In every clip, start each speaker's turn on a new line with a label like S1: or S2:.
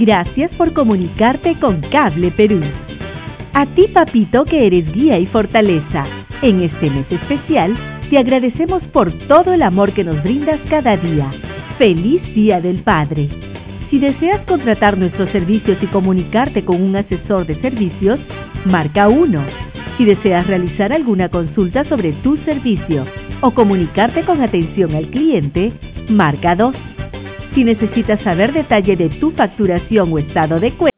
S1: Gracias por comunicarte con Cable Perú. A ti, papito, que eres guía y fortaleza. En este mes especial, te agradecemos por todo el amor que nos brindas cada día. ¡Feliz Día del Padre! Si deseas contratar nuestros servicios y comunicarte con un asesor de servicios, marca 1. Si deseas realizar alguna consulta sobre tu servicio o comunicarte con atención al cliente, marca 2. Si necesitas saber detalle de tu facturación o estado de cuenta,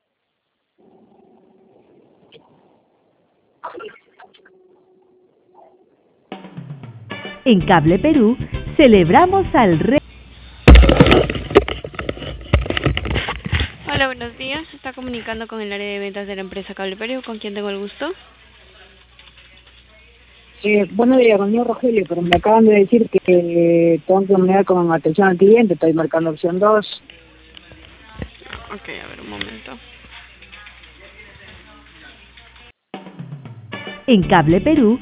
S1: en Cable Perú celebramos al rey.
S2: Hola, buenos días. Se está comunicando con el área de ventas de la empresa Cable Perú. ¿Con quién tengo el gusto?
S3: Buenos días, conmigo Rogelio, pero me acaban de decir que tengo que unidad con atención al cliente, estoy marcando opción 2.
S2: Ok, a ver, un momento.
S1: En Cable Perú